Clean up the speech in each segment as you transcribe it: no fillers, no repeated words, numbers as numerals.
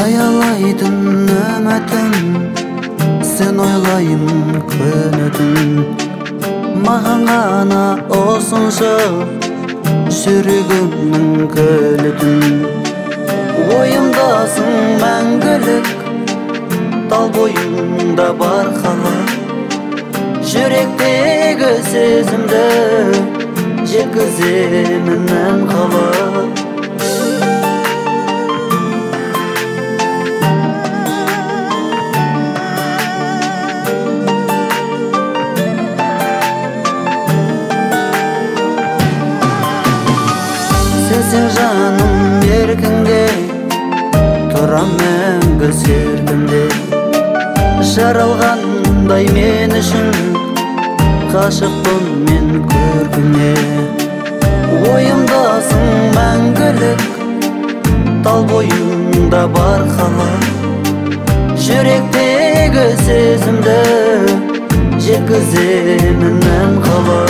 аялайтын үмітім, сен ойлаймын күні-түн. Маған ғана осынша жүрегімнің кілтін. Ойымдасың мәңгілік, тал бойыңда бар қала. Жүректегі сезімді жеткіземін ән қала. Сен жаным еркіңде, тұрам мәңгі серкімде. Жаралғандай мен үшін, ғашықпын мен көркіңе. Ойымдасың мәңгілік, тал бойыңда бар қала. Жүректегі сезімді жеткіземін ән қала.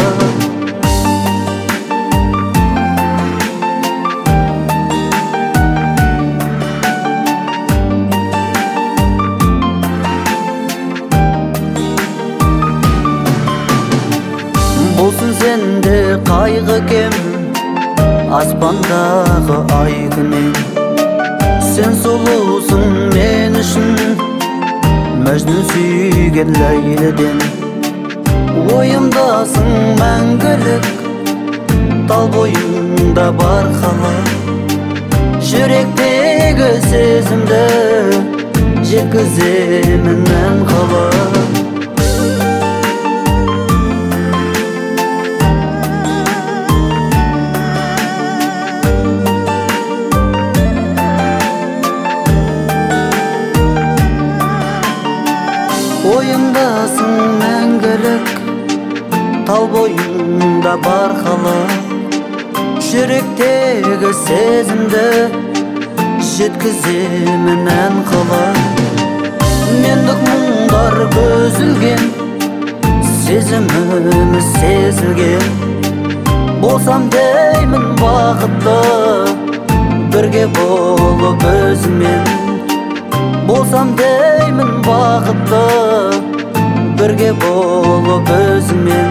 Болсын сенде қайғы кем, аспандағы ай күннен. Сен сұлусың мен үшін, Мәжнүн сүйген Ләйліден. Ойымдасың мәңгілік, тал бойыңда бар қала. Жүректегі сезімді жеткіземін ән қала. Ойымдасың мәңгілік, тал бойыңда бар қала. Жүректегі сезімді жеткіземін ән қала. Мендік мұңдар көзілген, сезіміміз сезілген. Болсам деймін бақытты, бірге болып өзімен. Болсам деймін бақытты, бірге болып өзімен.